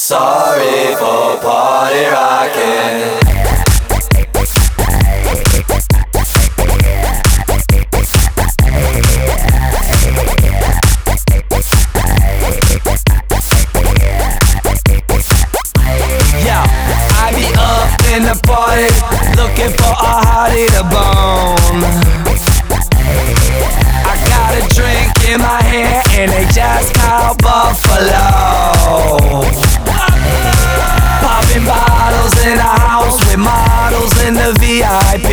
Sorry for party rocking. I be up in the party, looking for a hottie to bone. I got a drink in my hand and they just called Buffalo. Popping bottles in a house with models in the VIP.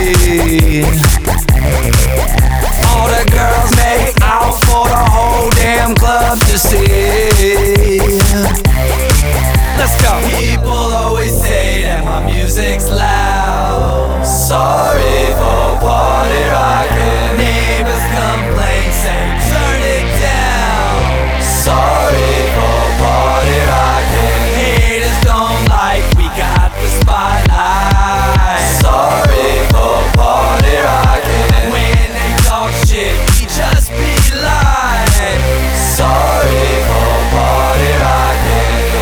All the girls make out for the whole damn club to see. Let's go. People always say that my music's loud. Sorry for party rocking. Neighbors complain, say turn it down. Sorry for party rocking. Haters don't like we got the spotlight. Sorry for party rocking. When they talk shit, we just be lying. Sorry for party rocking.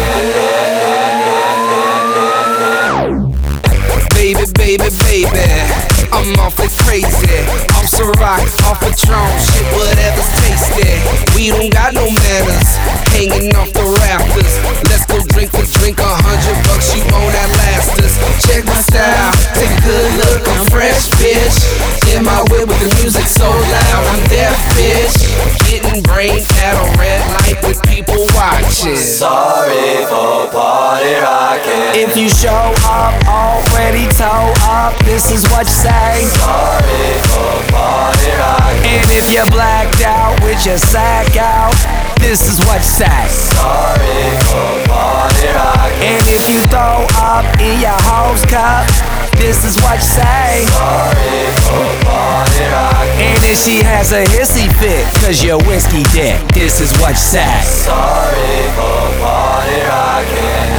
Baby, I'm awfully crazy. Off Ciroc, off Patron, shit, whatever's tasty. We don't got no manners, hanging off the rafters. Let's go drink for drink, $100, you won't outlast us. Check my style, take a good look, I'm fresh, bitch. In my whip with the music so loud, I'm deaf, bitch. Getting brains at a red light with people watching. Sorry for party rocking. If you show up already toe up, this is what you say. Sorry for party rocking. And if you're blacked out with your sack out, this is what you say. Sorry for party rocking. And if you throw up in your hose cup, this is what you say. Sorry for party rocking. And if she has a hissy fit, cause you're whiskey dick, this is what you say. Sorry for party rocking.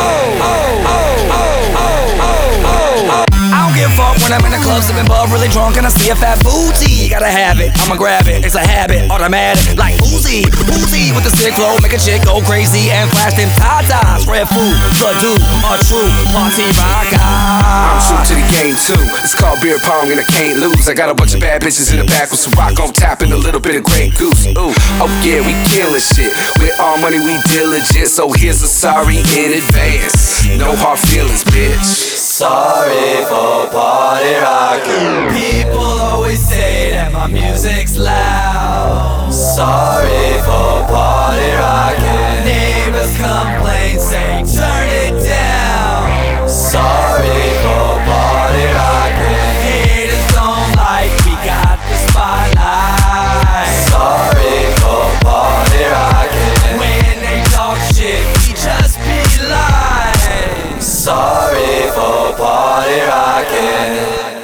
I don't give a fuck when I'm in the club sipping bub, really drunk and I see a fat booty. Gotta have it, I'ma grab it, it's a habit, automatic, like Uzi with the sick flow, make a chick go crazy and flash them tatas. Red food, the dude, a true party rocker. I'm true to the game too. It's called beer pong and I can't lose. I got a bunch of bad bitches in the back with some rock on tap and a little bit of Grey Goose. Ooh, oh yeah, we killing shit. With all money we diligent, so here's a sorry in advance. No hard feelings, bitch. Sorry for party rocking. People always say that my music's loud. Sorry for party rocking. Neighbors complain, say turn it down. Sorry for party rocking. Haters don't like we got the spotlight. Sorry for party rocking. When they talk shit, we just be lying. Sorry for party rocking.